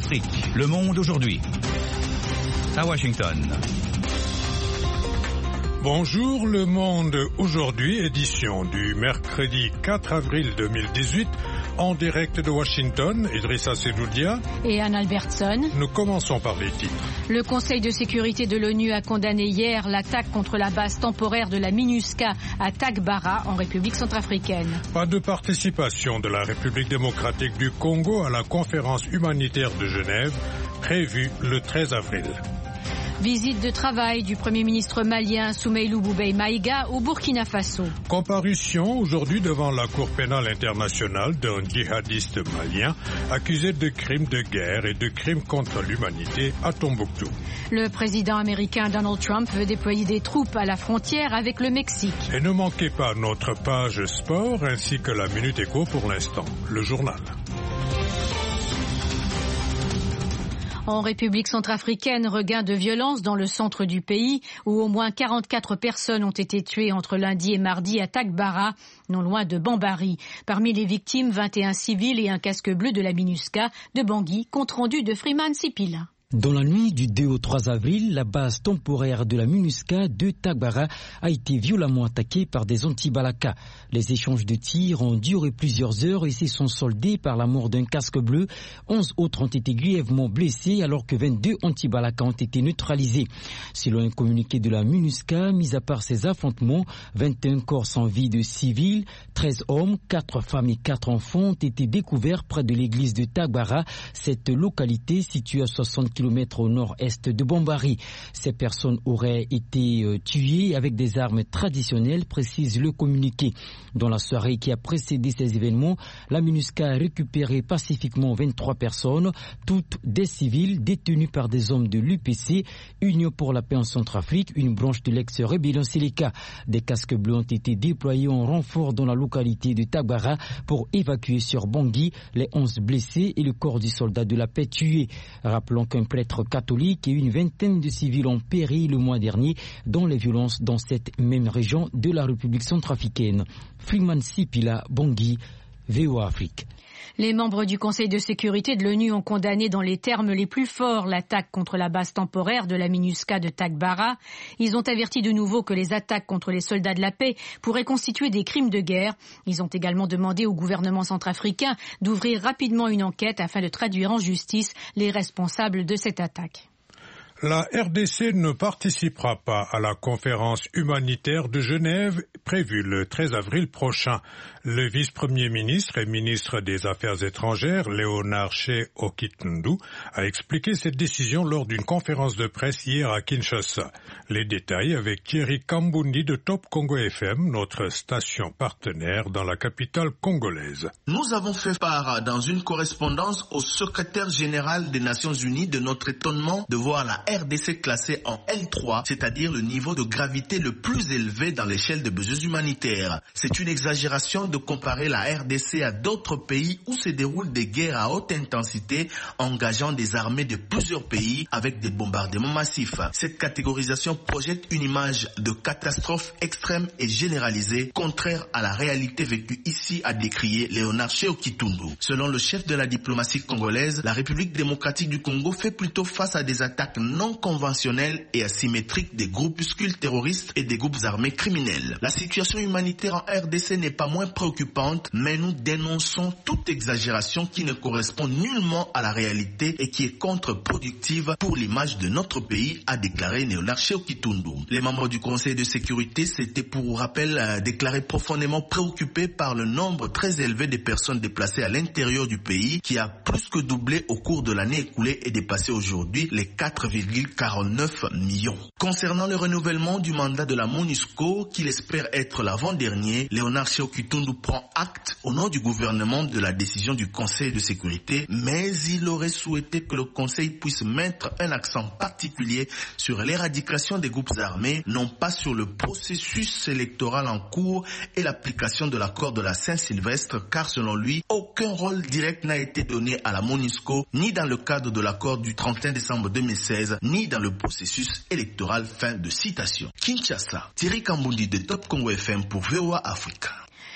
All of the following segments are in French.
Afrique, Le Monde aujourd'hui. À Washington. Bonjour, Le Monde aujourd'hui, édition du mercredi 4 avril 2018, en direct de Washington, Idrissa Sedoudia et Anne Albertson. Nous commençons par les titres. Le Conseil de sécurité de l'ONU a condamné hier l'attaque contre la base temporaire de la MINUSCA à Tagbara, en République centrafricaine. Pas de participation de la République démocratique du Congo à la conférence humanitaire de Genève, prévue le 13 avril. Visite de travail du Premier ministre malien Soumeilou Boubèye Maïga au Burkina Faso. Comparution aujourd'hui devant la Cour pénale internationale d'un djihadiste malien accusé de crimes de guerre et de crimes contre l'humanité à Tombouctou. Le président américain Donald Trump veut déployer des troupes à la frontière avec le Mexique. Et ne manquez pas notre page sport ainsi que la Minute Éco pour l'instant, le journal. En République centrafricaine, regain de violence dans le centre du pays, où au moins 44 personnes ont été tuées entre lundi et mardi à Tagbara, non loin de Bambari. Parmi les victimes, 21 civils et un casque bleu de la MINUSCA de Bangui, compte rendu de Freeman Sipila. Dans la nuit du 2 au 3 avril, la base temporaire de la MINUSCA de Tagbara a été violemment attaquée par des anti-balaka. Les échanges de tirs ont duré plusieurs heures et se sont soldés par la mort d'un casque bleu. 11 autres ont été grièvement blessés alors que 22 anti-balaka ont été neutralisés. Selon un communiqué de la MINUSCA, mis à part ces affrontements, 21 corps sans vie de civils, 13 hommes, 4 femmes et 4 enfants ont été découverts près de l'église de Tagbara, cette localité située à 60 km au nord-est de Bambari. Ces personnes auraient été tuées avec des armes traditionnelles, précise le communiqué. Dans la soirée qui a précédé ces événements, la MINUSCA a récupéré pacifiquement 23 personnes, toutes des civils détenus par des hommes de l'UPC, Union pour la paix en Centrafrique, une branche de l'ex-rébellion Séléka. Des casques bleus ont été déployés en renfort dans la localité de Tagbara pour évacuer sur Bangui les 11 blessés et le corps du soldat de la paix tué. Rappelons qu'un prêtre catholique et une vingtaine de civils ont péri le mois dernier dans les violences dans cette même région de la République centrafricaine. Freeman Sipila, Bangui, VOA Afrique. Les membres du Conseil de sécurité de l'ONU ont condamné dans les termes les plus forts l'attaque contre la base temporaire de la MINUSCA de Tagbara. Ils ont averti de nouveau que les attaques contre les soldats de la paix pourraient constituer des crimes de guerre. Ils ont également demandé au gouvernement centrafricain d'ouvrir rapidement une enquête afin de traduire en justice les responsables de cette attaque. La RDC ne participera pas à la conférence humanitaire de Genève prévue le 13 avril prochain. Le vice-premier ministre et ministre des Affaires étrangères, Léonard Okitundou, a expliqué cette décision lors d'une conférence de presse hier à Kinshasa. Les détails avec Thierry Kambundi de Top Congo FM, notre station partenaire dans la capitale congolaise. Nous avons fait part dans une correspondance au secrétaire général des Nations Unies de notre étonnement de voir la RDC classée en L3, c'est-à-dire le niveau de gravité le plus élevé dans l'échelle des besoins humanitaires. C'est une exagération de comparer la RDC à d'autres pays où se déroulent des guerres à haute intensité engageant des armées de plusieurs pays avec des bombardements massifs. Cette catégorisation projette une image de catastrophe extrême et généralisée, contraire à la réalité vécue ici, a décrié Léonard Okitundou. Selon le chef de la diplomatie congolaise, la République démocratique du Congo fait plutôt face à des attaques non conventionnelles et asymétriques des groupuscules terroristes et des groupes armés criminels. La situation humanitaire en RDC n'est pas moins préoccupante, mais nous dénonçons toute exagération qui ne correspond nullement à la réalité et qui est contre-productive pour l'image de notre pays, a déclaré Léonard Okitundou. Les membres du Conseil de sécurité s'étaient pour rappel déclarés profondément préoccupés par le nombre très élevé de personnes déplacées à l'intérieur du pays qui a plus que doublé au cours de l'année écoulée et dépassé aujourd'hui les 4,49 millions. Concernant le renouvellement du mandat de la MONUSCO, qu'il espère être l'avant-dernier, Léonard Okitundou prend acte au nom du gouvernement de la décision du Conseil de sécurité, mais il aurait souhaité que le Conseil puisse mettre un accent particulier sur l'éradication des groupes armés, non pas sur le processus électoral en cours et l'application de l'accord de la Saint-Sylvestre, car selon lui, aucun rôle direct n'a été donné à la MONUSCO, ni dans le cadre de l'accord du 31 décembre 2016, ni dans le processus électoral. Fin de citation. Kinshasa, Thierry Kambundi de Top Congo FM pour VOA Africa.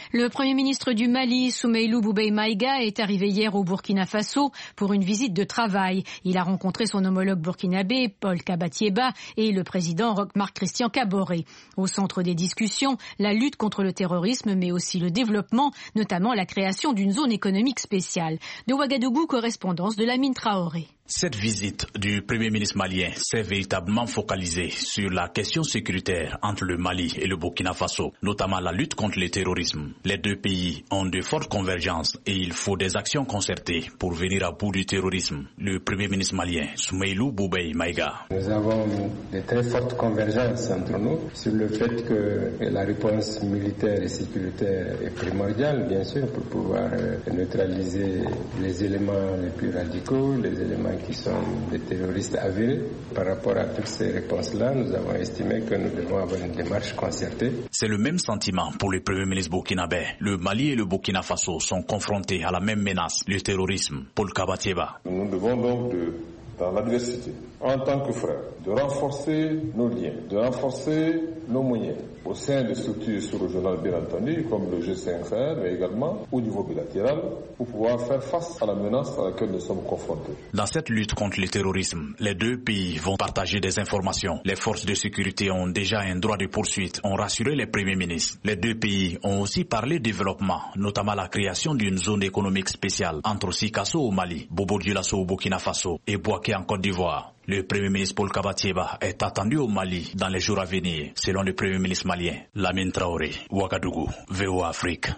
Le Premier ministre du Mali, Soumeylou Boubèye Maïga, est arrivé hier au Burkina Faso pour une visite de travail. Il a rencontré son homologue burkinabé, Paul Kabatieba, et le président Marc Christian Kaboré. Au centre des discussions, la lutte contre le terrorisme, mais aussi le développement, notamment la création d'une zone économique spéciale. De Ouagadougou, correspondance de Lamine Traoré. Cette visite du Premier ministre malien s'est véritablement focalisée sur la question sécuritaire entre le Mali et le Burkina Faso, notamment la lutte contre le terrorisme. Les deux pays ont de fortes convergences et il faut des actions concertées pour venir à bout du terrorisme. Le Premier ministre malien, Soumeylou Boubèye Maïga. Nous avons de très fortes convergences entre nous sur le fait que la réponse militaire et sécuritaire est primordiale, bien sûr, pour pouvoir neutraliser les éléments les plus radicaux, les éléments qui sont des terroristes avérés. Par rapport à toutes ces réponses-là, nous avons estimé que nous devons avoir une démarche concertée. C'est le même sentiment pour le Premier ministre burkinabé. Le Mali et le Burkina Faso sont confrontés à la même menace, le terrorisme. Paul Kabatieba. Nous devons donc, dans l'adversité, en tant que frères, de renforcer nos liens, de renforcer nos moyens au sein des structures sous-régionales, bien entendu, comme le G5 Sahel, mais également au niveau bilatéral, pour pouvoir faire face à la menace à laquelle nous sommes confrontés. Dans cette lutte contre le terrorisme, les deux pays vont partager des informations. Les forces de sécurité ont déjà un droit de poursuite, ont rassuré les premiers ministres. Les deux pays ont aussi parlé développement, notamment la création d'une zone économique spéciale entre Sikasso au Mali, Bobo-Dioulasso au Burkina Faso et Bouaké en Côte d'Ivoire. Le Premier ministre Paul Kabatieba est attendu au Mali dans les jours à venir, selon le Premier ministre malien, Lamine Traoré, Ouagadougou, VOA Afrique.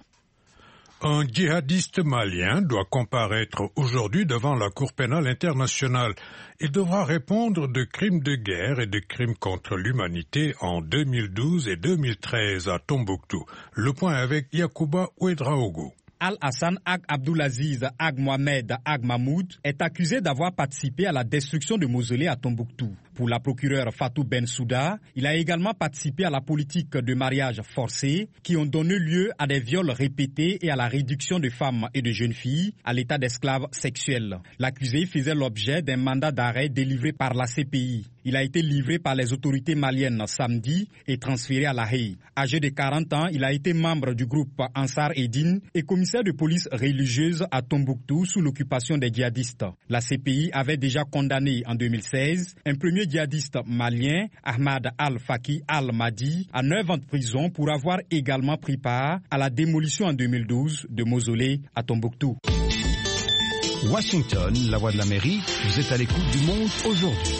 Un djihadiste malien doit comparaître aujourd'hui devant la Cour pénale internationale. Il devra répondre de crimes de guerre et de crimes contre l'humanité en 2012 et 2013 à Tombouctou. Le point avec Yacouba Ouedraogo. Al-Hassan Ag Abdulaziz Ag Mohamed Ag Mahmoud est accusé d'avoir participé à la destruction de mausolées à Tombouctou. Pour la procureure Fatou Bensouda, il a également participé à la politique de mariage forcé qui ont donné lieu à des viols répétés et à la réduction de femmes et de jeunes filles à l'état d'esclaves sexuels. L'accusé faisait l'objet d'un mandat d'arrêt délivré par la CPI. Il a été livré par les autorités maliennes samedi et transféré à La Haye. Âgé de 40 ans, il a été membre du groupe Ansar Eddine et commissaire de police religieuse à Tombouctou sous l'occupation des djihadistes. La CPI avait déjà condamné en 2016 un premier djihadiste malien, Ahmad Al-Faki Al-Mahdi, à 9 ans de prison pour avoir également pris part à la démolition en 2012 de mausolées à Tombouctou. Washington, la voix de l'Amérique, vous êtes à l'écoute du monde aujourd'hui.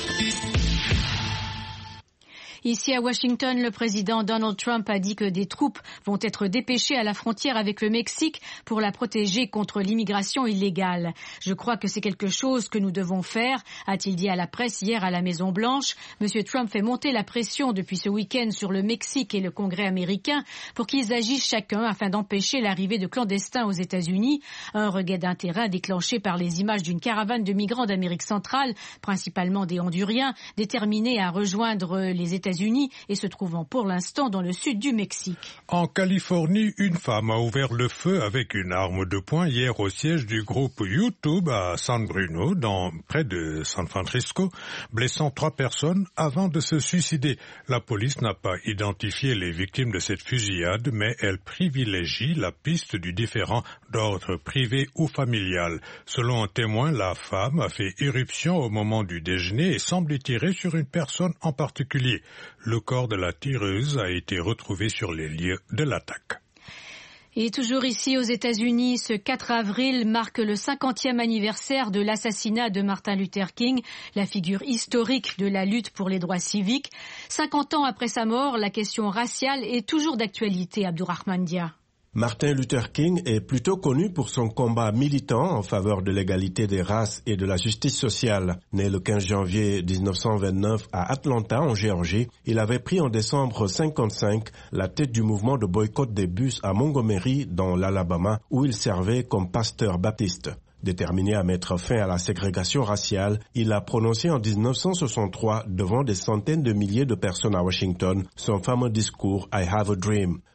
Ici à Washington, le président Donald Trump a dit que des troupes vont être dépêchées à la frontière avec le Mexique pour la protéger contre l'immigration illégale. Je crois que c'est quelque chose que nous devons faire, a-t-il dit à la presse hier à la Maison-Blanche. Monsieur Trump fait monter la pression depuis ce week-end sur le Mexique et le Congrès américain pour qu'ils agissent chacun afin d'empêcher l'arrivée de clandestins aux États-Unis. Un regain d'intérêt déclenché par les images d'une caravane de migrants d'Amérique centrale, principalement des Honduriens, déterminés à rejoindre les États-Unis et se trouvant pour l'instant dans le sud du Mexique. En Californie, une femme a ouvert le feu avec une arme de poing hier au siège du groupe YouTube à San Bruno, près de San Francisco, blessant 3 personnes avant de se suicider. La police n'a pas identifié les victimes de cette fusillade, mais elle privilégie la piste du différend d'ordre privé ou familial. Selon un témoin, la femme a fait irruption au moment du déjeuner et semble tirer sur une personne en particulier. Le corps de la tireuse a été retrouvé sur les lieux de l'attaque. Et toujours ici aux États-Unis, ce 4 avril marque le 50e anniversaire de l'assassinat de Martin Luther King, la figure historique de la lutte pour les droits civiques. 50 ans après sa mort, la question raciale est toujours d'actualité, Abdourahmane Dia. Martin Luther King est plutôt connu pour son combat militant en faveur de l'égalité des races et de la justice sociale. Né le 15 janvier 1929 à Atlanta, en Géorgie, il avait pris en décembre 1955 la tête du mouvement de boycott des bus à Montgomery, dans l'Alabama, où il servait comme pasteur baptiste. Déterminé à mettre fin à la ségrégation raciale, il a prononcé en 1963 devant des centaines de milliers de personnes à Washington son fameux discours « I have a dream ».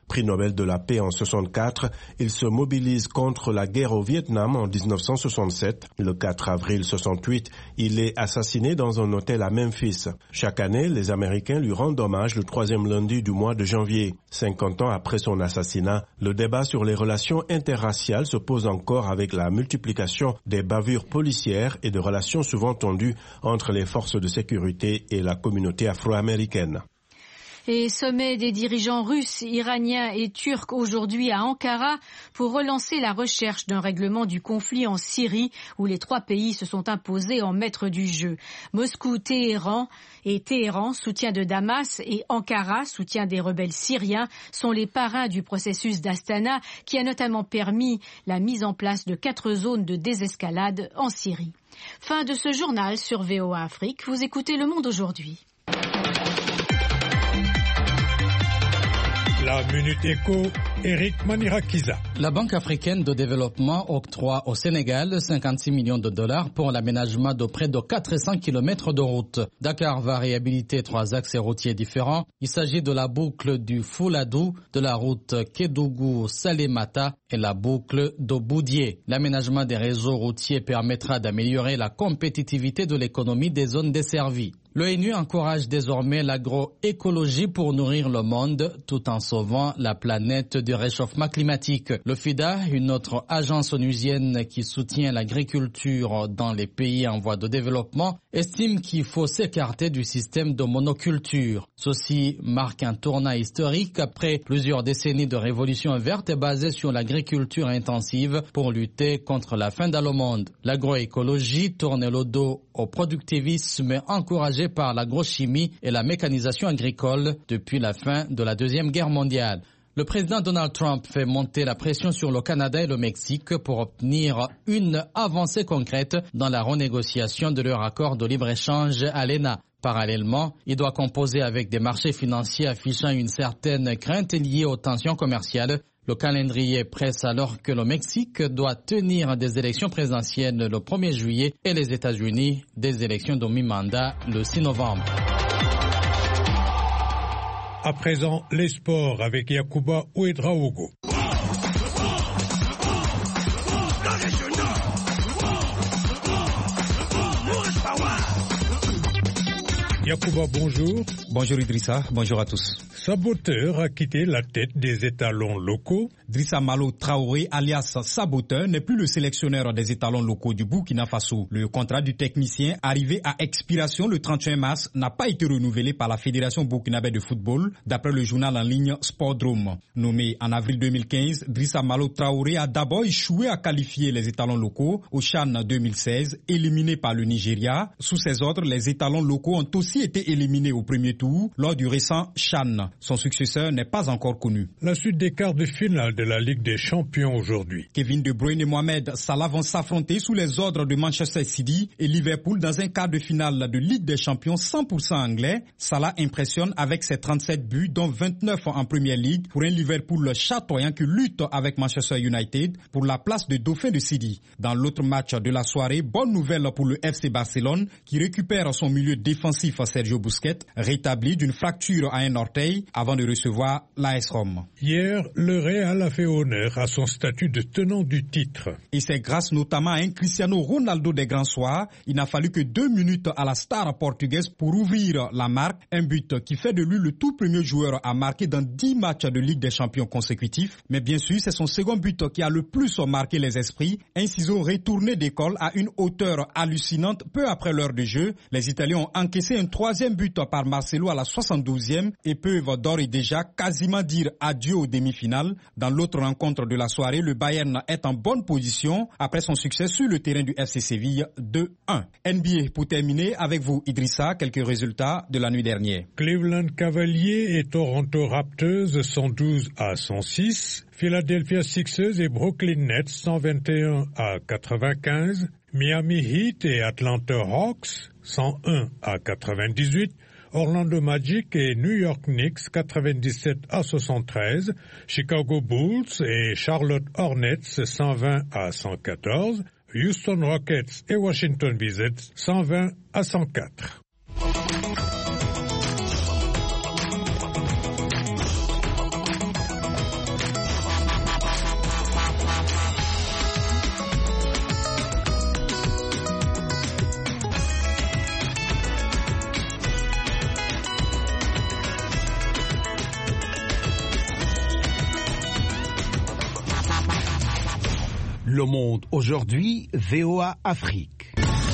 Prix Nobel de la paix en 1964, il se mobilise contre la guerre au Vietnam en 1967. Le 4 avril 1968, il est assassiné dans un hôtel à Memphis. Chaque année, les Américains lui rendent hommage le 3e lundi du mois de janvier. 50 ans après son assassinat, le débat sur les relations interraciales se pose encore avec la multiplication des bavures policières et de relations souvent tendues entre les forces de sécurité et la communauté afro-américaine. Et sommet des dirigeants russes, iraniens et turcs aujourd'hui à Ankara pour relancer la recherche d'un règlement du conflit en Syrie où les 3 pays se sont imposés en maître du jeu. Moscou, Téhéran, soutien de Damas, et Ankara, soutien des rebelles syriens, sont les parrains du processus d'Astana qui a notamment permis la mise en place de 4 zones de désescalade en Syrie. Fin de ce journal sur VOA Afrique. Vous écoutez Le Monde aujourd'hui. La Minute Éco, Eric Manirakiza. La Banque africaine de développement octroie au Sénégal 56 millions de dollars pour l'aménagement de près de 400 km de route. Dakar va réhabiliter 3 axes routiers différents. Il s'agit de la boucle du Fouladou, de la route Kédougou-Salémata et la boucle de Boudié. L'aménagement des réseaux routiers permettra d'améliorer la compétitivité de l'économie des zones desservies. L'ONU encourage désormais l'agroécologie pour nourrir le monde tout en sauvant la planète du réchauffement climatique. Le FIDA, une autre agence onusienne qui soutient l'agriculture dans les pays en voie de développement, estime qu'il faut s'écarter du système de monoculture. Ceci marque un tournant historique après plusieurs décennies de révolution verte basée sur l'agriculture intensive pour lutter contre la faim dans le monde. L'agroécologie tourne le dos au productivisme encouragé par l'agrochimie et la mécanisation agricole depuis la fin de la Deuxième Guerre mondiale. Le président Donald Trump fait monter la pression sur le Canada et le Mexique pour obtenir une avancée concrète dans la renégociation de leur accord de libre-échange à l'ENA. Parallèlement, il doit composer avec des marchés financiers affichant une certaine crainte liée aux tensions commerciales. Le calendrier presse alors que le Mexique doit tenir des élections présidentielles le 1er juillet et les États-Unis des élections de mi-mandat le 6 novembre. À présent, les sports avec Yacouba Ouedraogo. Yacouba, bonjour. Bonjour Idrissa, bonjour à tous. Saboteur a quitté la tête des étalons locaux. Drissa Malo Traoré, alias Saboteur, n'est plus le sélectionneur des étalons locaux du Burkina Faso. Le contrat du technicien, arrivé à expiration le 31 mars, n'a pas été renouvelé par la Fédération burkinabé de football, d'après le journal en ligne Sportdrome. Nommé en avril 2015, Drissa Malo Traoré a d'abord échoué à qualifier les étalons locaux au CHAN 2016, éliminé par le Nigeria. Sous ses ordres, les étalons locaux ont aussi été éliminés au premier tour lors du récent CHAN. Son successeur n'est pas encore connu. La suite des quarts de finale de la Ligue des Champions aujourd'hui. Kevin De Bruyne et Mohamed Salah vont s'affronter sous les ordres de Manchester City et Liverpool dans un quart de finale de Ligue des Champions 100% anglais. Salah impressionne avec ses 37 buts, dont 29 en Premier League, pour un Liverpool chatoyant qui lutte avec Manchester United pour la place de dauphin de City. Dans l'autre match de la soirée, bonne nouvelle pour le FC Barcelone qui récupère son milieu défensif Sergio Busquets, rétabli d'une fracture à un orteil avant de recevoir l'AS Rome. Hier, le Real a fait honneur à son statut de tenant du titre. Et c'est grâce notamment à un Cristiano Ronaldo des grands soirs. Il n'a fallu que 2 minutes à la star portugaise pour ouvrir la marque. Un but qui fait de lui le tout premier joueur à marquer dans 10 matchs de Ligue des Champions consécutifs. Mais bien sûr, c'est son second but qui a le plus marqué les esprits. Un ciseau retourné d'école à une hauteur hallucinante peu après l'heure de jeu. Les Italiens ont encaissé un 3e but par Marcelo à la 72e et peuvent d'ores et déjà quasiment dire adieu aux demi-finales. Dans l'autre rencontre de la soirée, le Bayern est en bonne position après son succès sur le terrain du FC Séville 2-1. NBA pour terminer avec vous Idrissa, quelques résultats de la nuit dernière. Cleveland Cavaliers et Toronto Raptors 112-106. Philadelphia Sixers et Brooklyn Nets 121-95. Miami Heat et Atlanta Hawks 101-98. Orlando Magic et New York Knicks 97-73, Chicago Bulls et Charlotte Hornets 120-114, Houston Rockets et Washington Wizards 120-104. Le Monde aujourd'hui, VOA Afrique.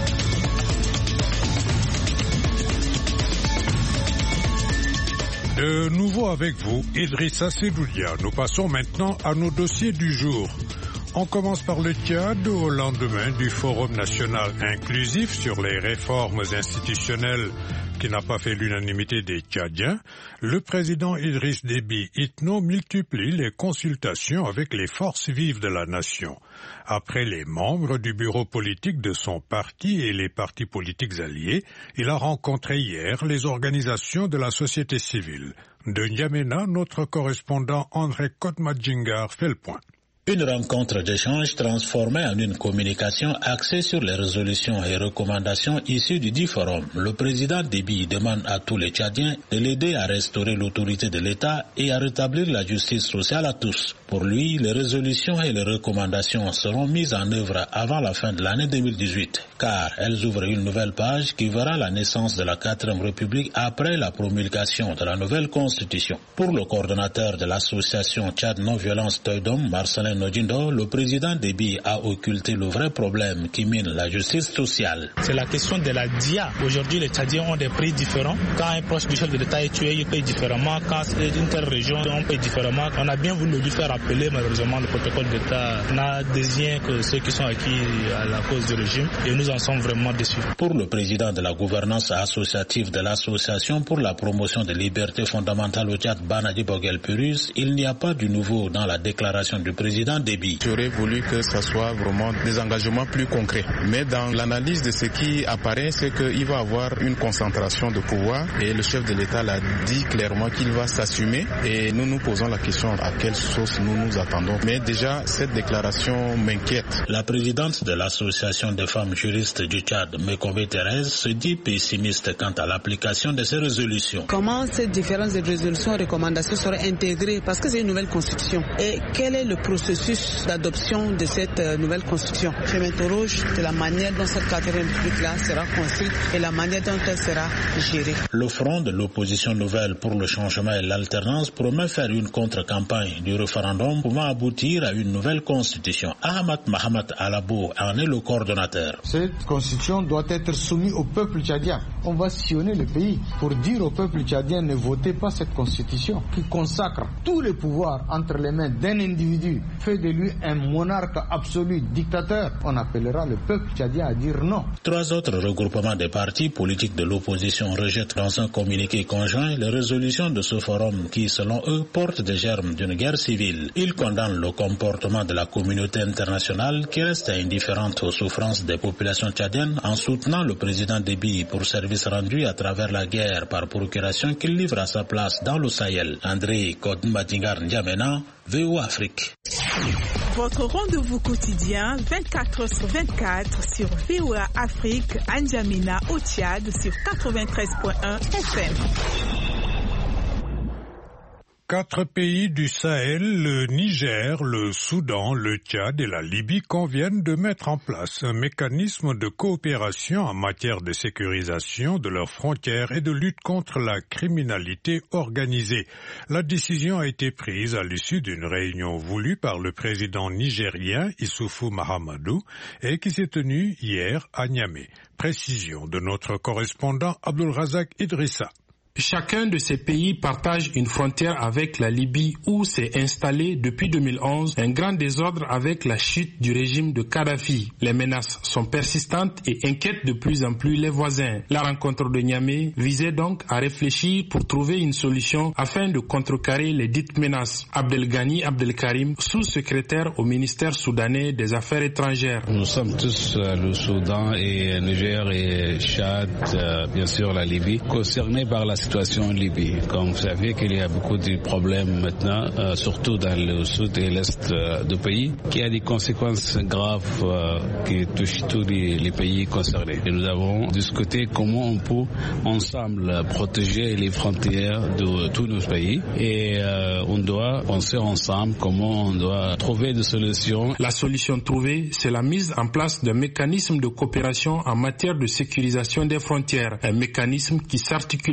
De nouveau avec vous, Idrissa Sedoulia. Nous passons maintenant à nos dossiers du jour. On commence par le Tchad au lendemain du Forum national inclusif sur les réformes institutionnelles qui n'a pas fait l'unanimité des Tchadiens. Le président Idriss Déby Itno multiplie les consultations avec les forces vives de la nation. Après les membres du bureau politique de son parti et les partis politiques alliés, il a rencontré hier les organisations de la société civile. De N'Djamena, notre correspondant André Kotmadjingar fait le point. Une rencontre d'échange transformée en une communication axée sur les résolutions et recommandations issues du dit forum. Le président Déby demande à tous les Tchadiens de l'aider à restaurer l'autorité de l'État et à rétablir la justice sociale à tous. Pour lui, les résolutions et les recommandations seront mises en œuvre avant la fin de l'année 2018, car elles ouvrent une nouvelle page qui verra la naissance de la 4e République après la promulgation de la nouvelle Constitution. Pour le coordonnateur de l'association Tchad Non-Violence Toydom, Marcelin Nodjindo, le président Déby a occulté le vrai problème qui mine la justice sociale. C'est la question de la DIA. Aujourd'hui, les Tchadiens ont des prix différents. Quand un proche du chef de l'État est tué, il paye différemment. Quand c'est une telle région, on paye différemment. On a bien voulu lui faire appeler, malheureusement, le protocole d'État n'a désigné que ceux qui sont acquis à la cause du régime et nous en sommes vraiment déçus. Pour le président de la gouvernance associative de l'Association pour la promotion des libertés fondamentales au Tchad, Banadi Bogel Purus, il n'y a pas du nouveau dans la déclaration du président Déby. J'aurais voulu que ce soit vraiment des engagements plus concrets. Mais dans l'analyse de ce qui apparaît, c'est qu'il va y avoir une concentration de pouvoir et le chef de l'État l'a dit clairement qu'il va s'assumer et nous nous posons la question à quelle sauce nous nous attendons. Mais déjà, cette déclaration m'inquiète. La présidente de l'association des femmes juristes du Tchad, Mekobe Thérèse, se dit pessimiste quant à l'application de ces résolutions. Comment ces différentes résolutions et recommandations seraient intégrées parce que c'est une nouvelle constitution et quel est le processus d'adoption de cette nouvelle constitution. Je m'interroge de la manière dont cette 4e République-là sera construite et la manière dont elle sera gérée. Le front de l'opposition nouvelle pour le changement et l'alternance promet faire une contre-campagne du référendum pouvant aboutir à une nouvelle constitution. Ahmad Mahamat Alabo en est le coordonnateur. Cette constitution doit être soumise au peuple tchadien. On va sillonner le pays pour dire au peuple tchadien ne votez pas cette constitution qui consacre tous les pouvoirs entre les mains d'un individu, fait de lui un monarque absolu, dictateur. On appellera le peuple tchadien à dire non. 3 autres regroupements des partis politiques de l'opposition rejettent dans un communiqué conjoint les résolutions de ce forum qui, selon eux, portent des germes d'une guerre civile. Ils condamnent le comportement de la communauté internationale qui reste indifférente aux souffrances des populations tchadiennes en soutenant le président Déby pour service rendu à travers la guerre par procuration qu'il livre à sa place dans le Sahel. André Kodmadingar N'Djamena, VOA Afrique. Votre rendez-vous quotidien 24h/24 sur VOA Afrique, N'Djamena au Tchad sur 93.1 FM. 4 pays du Sahel, le Niger, le Soudan, le Tchad et la Libye conviennent de mettre en place un mécanisme de coopération en matière de sécurisation de leurs frontières et de lutte contre la criminalité organisée. La décision a été prise à l'issue d'une réunion voulue par le président nigérien Issoufou Mahamadou et qui s'est tenue hier à Niamey. Précision de notre correspondant Abdulrazak Idrissa. Chacun de ces pays partage une frontière avec la Libye où s'est installé depuis 2011 un grand désordre avec la chute du régime de Kadhafi. Les menaces sont persistantes et inquiètent de plus en plus les voisins. La rencontre de Niamey visait donc à réfléchir pour trouver une solution afin de contrecarrer les dites menaces. Abdelghani Abdelkarim, sous-secrétaire au ministère soudanais des Affaires étrangères. Nous sommes tous le Soudan et Niger et Tchad, bien sûr la Libye, concernés par la situation en Libye. Comme vous savez qu'il y a beaucoup de problèmes maintenant, surtout dans le sud et l'est du pays, qui a des conséquences graves qui touchent tous les pays concernés. Et nous avons discuté comment on peut ensemble protéger les frontières de tous nos pays et on doit penser ensemble comment on doit trouver des solutions. La solution trouvée, c'est la mise en place d'un mécanisme de coopération en matière de sécurisation des frontières, un mécanisme qui s'articulera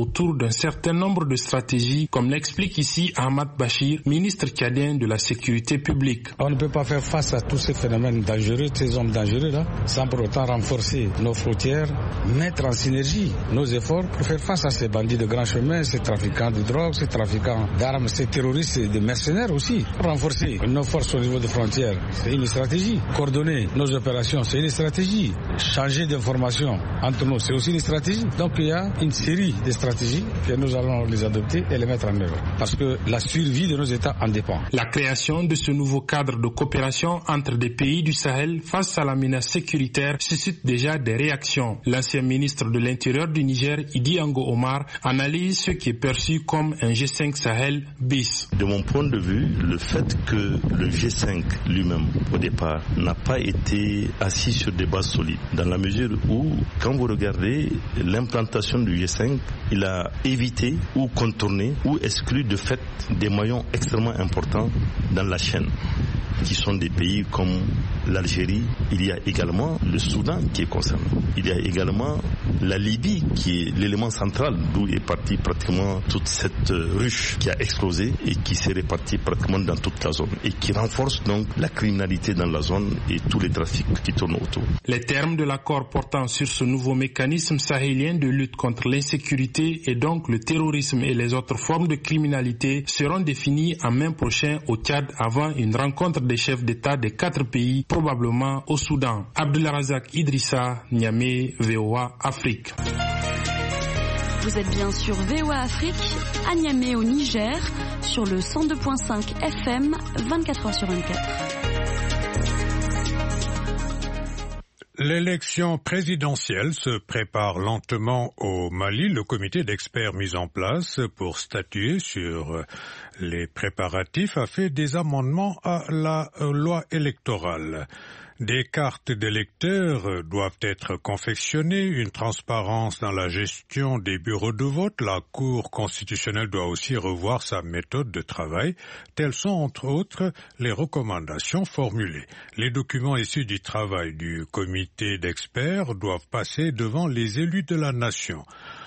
autour d'un certain nombre de stratégies, comme l'explique ici Ahmad Bachir, ministre tchadien de la sécurité publique. On ne peut pas faire face à tous ces phénomènes dangereux, ces hommes dangereux là, sans pour autant renforcer nos frontières, mettre en synergie nos efforts pour faire face à ces bandits de grand chemin, ces trafiquants de drogue, ces trafiquants d'armes, ces terroristes et des mercenaires aussi. Renforcer nos forces au niveau des frontières, c'est une stratégie. Coordonner nos opérations, c'est une stratégie. Changer d'informations entre nous, c'est aussi une stratégie. Donc il y a une série de stratégies que nous allons les adopter et les mettre en œuvre. Parce que la survie de nos États en dépend. La création de ce nouveau cadre de coopération entre des pays du Sahel face à la menace sécuritaire suscite déjà des réactions. L'ancien ministre de l'Intérieur du Niger, Idi Ango Omar, analyse ce qui est perçu comme un G5 Sahel bis. De mon point de vue, le fait que le G5 lui-même, au départ, n'a pas été assis sur des bases solides, dans la mesure où, quand vous regardez l'implantation du G5, il a évité ou contourné ou exclu de fait des maillons extrêmement importants dans la chaîne, qui sont des pays comme l'Algérie. Il y a également le Soudan qui est concerné. Il y a également la Libye qui est l'élément central d'où est partie pratiquement toute cette ruche qui a explosé et qui s'est répartie pratiquement dans toute la zone et qui renforce donc la criminalité dans la zone et tous les trafics qui tournent autour. Les termes de l'accord portant sur ce nouveau mécanisme sahélien de lutte contre l'insécurité et donc le terrorisme et les autres formes de criminalité seront définis en mai prochain au Tchad avant une rencontre des chefs d'État des 4 pays, probablement au Soudan. Abdulrazak Idrissa, Niamey, VOA Afrique. Vous êtes bien sur VOA Afrique, à Niamey au Niger, sur le 102.5 FM, 24h sur 24. L'élection présidentielle se prépare lentement au Mali. Le comité d'experts mis en place pour statuer sur les préparatifs a fait des amendements à la loi électorale. Des cartes d'électeurs doivent être confectionnées, une transparence dans la gestion des bureaux de vote. La Cour constitutionnelle doit aussi revoir sa méthode de travail. Telles sont entre autres les recommandations formulées. Les documents issus du travail du comité d'experts doivent passer devant les élus de la nation.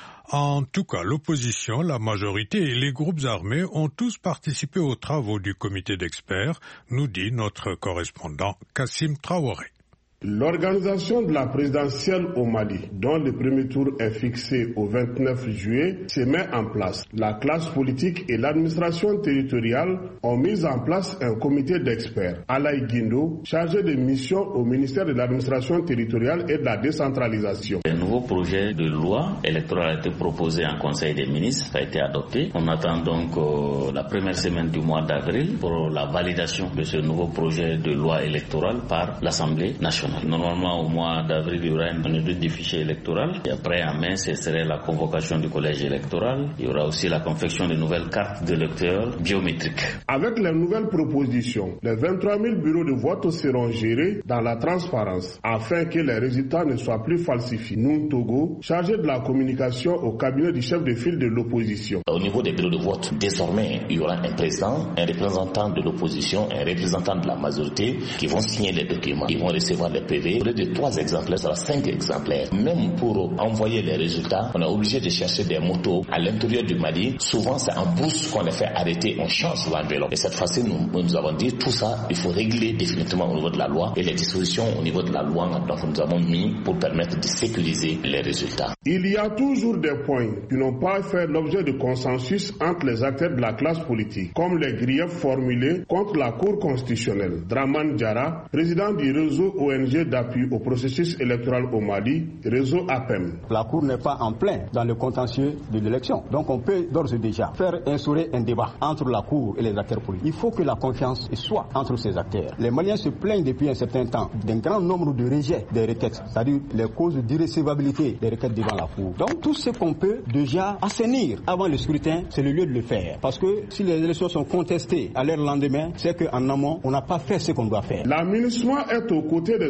En tout cas, l'opposition, la majorité et les groupes armés ont tous participé aux travaux du comité d'experts, nous dit notre correspondant Kassim Traoré. L'organisation de la présidentielle au Mali, dont le premier tour est fixé au 29 juillet, se met en place. La classe politique et l'administration territoriale ont mis en place un comité d'experts. Alaï Guindo, chargé de mission au ministère de l'administration territoriale et de la décentralisation. Un nouveau projet de loi électorale a été proposé en Conseil des ministres, a été adopté. On attend donc la première semaine du mois d'avril pour la validation de ce nouveau projet de loi électorale par l'Assemblée nationale. Normalement, au mois d'avril, il y aura une étude du fichier électoral. Et après, en mai, ce serait la convocation du collège électoral. Il y aura aussi la confection de nouvelles cartes d'électeurs biométriques. Avec les nouvelles propositions, les 23 000 bureaux de vote seront gérés dans la transparence afin que les résultats ne soient plus falsifiés. Nous, Togo, chargé de la communication au cabinet du chef de file de l'opposition. Au niveau des bureaux de vote, désormais, il y aura un président, un représentant de l'opposition, un représentant de la majorité qui vont signer les documents. Ils vont recevoir les PV. Au lieu de 3 exemplaires, ça sera 5 exemplaires. Même pour envoyer les résultats, on est obligé de chercher des motos à l'intérieur du Mali. Souvent, c'est en brousse qu'on les fait arrêter. On change l'enveloppe. Et cette fois-ci, nous avons dit tout ça, il faut régler définitivement au niveau de la loi. Et les dispositions au niveau de la loi, donc nous avons mis pour permettre de sécuriser les résultats. Il y a toujours des points qui n'ont pas fait l'objet de consensus entre les acteurs de la classe politique, comme les griefs formulés contre la Cour constitutionnelle. Draman Diarra, président du réseau ONG d'appui au processus électoral au Mali, réseau APEM. La Cour n'est pas en plein dans le contentieux de l'élection. Donc on peut d'ores et déjà faire instaurer un débat entre la Cour et les acteurs politiques. Il faut que la confiance soit entre ces acteurs. Les Maliens se plaignent depuis un certain temps d'un grand nombre de rejets des requêtes, c'est-à-dire les causes d'irrécevabilité des requêtes devant la Cour. Donc tout ce qu'on peut déjà assainir avant le scrutin, c'est le lieu de le faire. Parce que si les élections sont contestées à leur lendemain, c'est qu'en amont, on n'a pas fait ce qu'on doit faire. L'aménagement est aux côtés des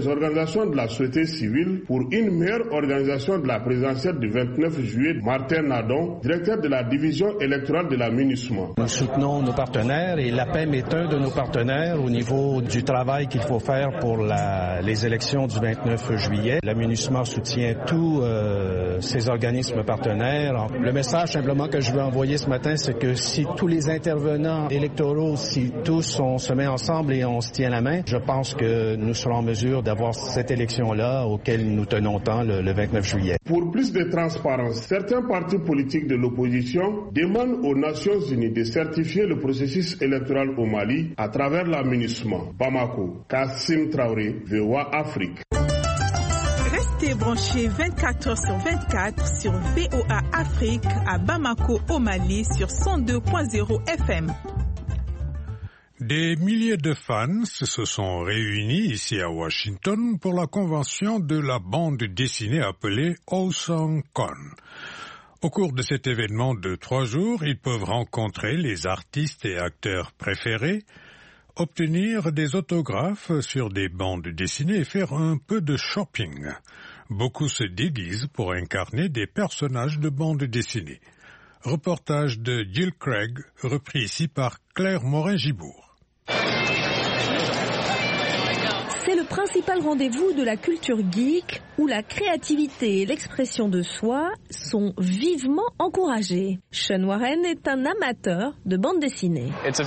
des organisations de la société civile pour une meilleure organisation de la présidentielle du 29 juillet. Martin Nadon, directeur de la division électorale de la MINUSMA. Nous soutenons nos partenaires et l'APEM est un de nos partenaires au niveau du travail qu'il faut faire pour les élections du 29 juillet. La MINUSMA soutient tous ces organismes partenaires. Le message simplement que je veux envoyer ce matin, c'est que si tous les intervenants électoraux, si tous on se met ensemble et on se tient la main, je pense que nous serons en mesure d'avoir cette élection-là auquel nous tenons tant le 29 juillet. Pour plus de transparence, certains partis politiques de l'opposition demandent aux Nations Unies de certifier le processus électoral au Mali à travers la MINUSMA. Bamako, Kassim Traoré, VOA Afrique. Restez branchés 24h/24 sur VOA Afrique à Bamako au Mali sur 102.0 FM. Des milliers de fans se sont réunis ici à Washington pour la convention de la bande dessinée appelée Awesome Con. Au cours de cet événement de 3 jours, ils peuvent rencontrer les artistes et acteurs préférés, obtenir des autographes sur des bandes dessinées et faire un peu de shopping. Beaucoup se déguisent pour incarner des personnages de bandes dessinées. Reportage de Jill Craig, repris ici par Claire Morin-Gibourg. C'est le principal rendez-vous de la culture geek où la créativité et l'expression de soi sont vivement encouragées. Sean Warren est un amateur de bande dessinée. C'est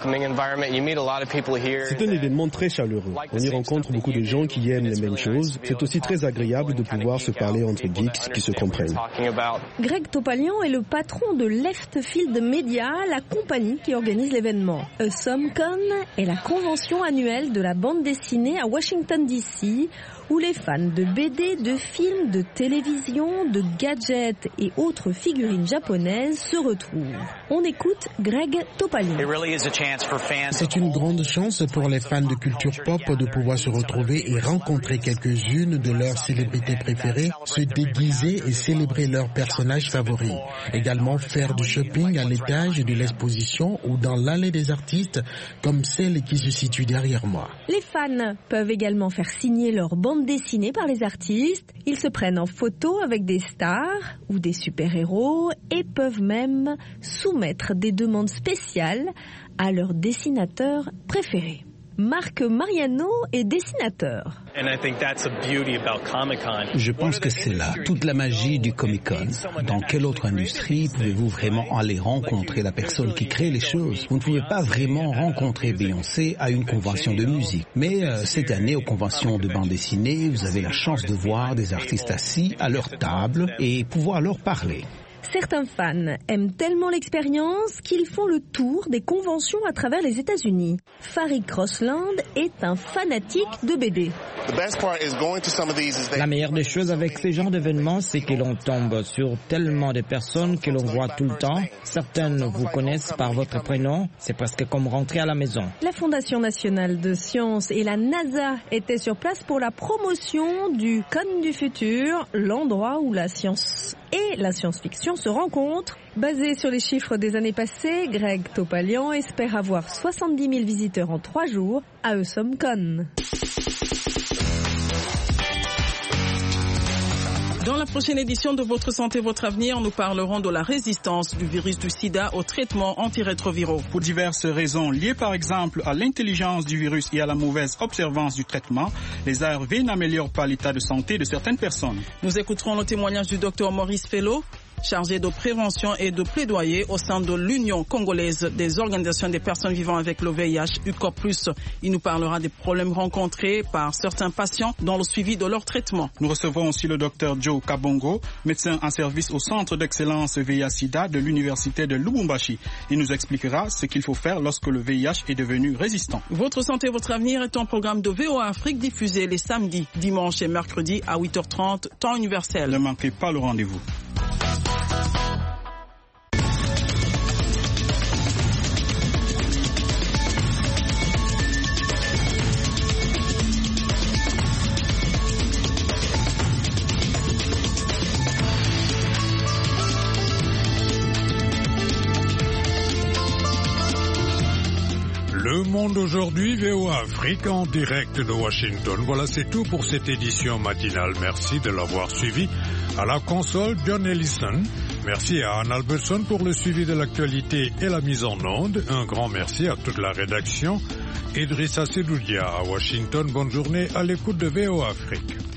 un événement très chaleureux. On y rencontre beaucoup de gens qui aiment les mêmes choses. C'est aussi très agréable de pouvoir se parler entre geeks qui se comprennent. Greg Topalian est le patron de Left Field Media, la compagnie qui organise l'événement. AwesomeCon est la convention annuelle de la bande dessinée à Washington DC, où les fans de BD, de films, de télévision, de gadgets et autres figurines japonaises se retrouvent. On écoute Greg Topalian. C'est une grande chance pour les fans de culture pop de pouvoir se retrouver et rencontrer quelques-unes de leurs célébrités préférées, se déguiser et célébrer leurs personnages favoris. Également faire du shopping à l'étage de l'exposition ou dans l'allée des artistes, comme celle qui se situe derrière moi. Les fans peuvent également faire signer leur bande dessinée par les artistes. Ils se prennent en photo avec des stars ou des super-héros et peuvent même soumettre des demandes spéciales à leurs dessinateurs préférés. Marc Mariano est dessinateur. Je pense que c'est là toute la magie du Comic-Con. Dans quelle autre industrie pouvez-vous vraiment aller rencontrer la personne qui crée les choses? Vous ne pouvez pas vraiment rencontrer Beyoncé à une convention de musique. Mais cette année, aux conventions de bande dessinée, vous avez la chance de voir des artistes assis à leur table et pouvoir leur parler. Certains fans aiment tellement l'expérience qu'ils font le tour des conventions à travers les États-Unis. Farid Crossland est un fanatique de BD. La meilleure des choses avec ces genres d'événements, c'est que l'on tombe sur tellement de personnes que l'on voit tout le temps. Certaines vous connaissent par votre prénom, c'est presque comme rentrer à la maison. La Fondation nationale de sciences et la NASA étaient sur place pour la promotion du Con du futur, l'endroit où la science et la science-fiction se rencontrent. Basé sur les chiffres des années passées, Greg Topalian espère avoir 70 000 visiteurs en 3 jours à AwesomeCon. Dans la prochaine édition de Votre Santé, Votre Avenir, nous parlerons de la résistance du virus du sida aux traitements antirétroviraux. Pour diverses raisons liées par exemple à l'intelligence du virus et à la mauvaise observance du traitement, les ARV n'améliorent pas l'état de santé de certaines personnes. Nous écouterons le témoignage du Dr Maurice Fellow, chargé de prévention et de plaidoyer au sein de l'Union congolaise des organisations des personnes vivant avec le VIH, UCOP+. Il nous parlera des problèmes rencontrés par certains patients dans le suivi de leur traitement. Nous recevrons aussi le Dr Joe Kabongo, médecin en service au Centre d'excellence VIH-Sida de l'Université de Lubumbashi. Il nous expliquera ce qu'il faut faire lorsque le VIH est devenu résistant. Votre santé, votre avenir est un programme de VOA Afrique diffusé les samedis, dimanches et mercredis à 8h30, temps universel. Ne manquez pas le rendez-vous. Le Le Monde aujourd'hui, VOA Afrique en direct de Washington. Voilà, c'est tout pour cette édition matinale. Merci de l'avoir suivi. À la console, John Ellison. Merci à Anne Albertson pour le suivi de l'actualité et la mise en onde. Un grand merci à toute la rédaction. Idrissa Sedoudia à Washington. Bonne journée à l'écoute de VOA Afrique.